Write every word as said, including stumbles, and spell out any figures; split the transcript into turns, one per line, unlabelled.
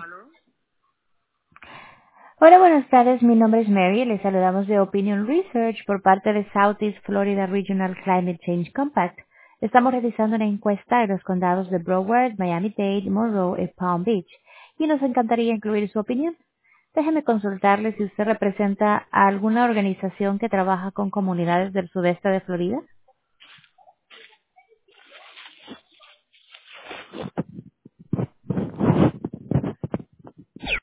Hola, buenas tardes. Mi nombre es Mary. Les saludamos de Opinion Research por parte de Southeast Florida Regional Climate Change Compact. Estamos realizando una encuesta en los condados de Broward, Miami-Dade, Monroe y Palm Beach y nos encantaría incluir su opinión. Déjeme consultarle si usted representa a alguna organización que trabaja con comunidades del sudeste de Florida.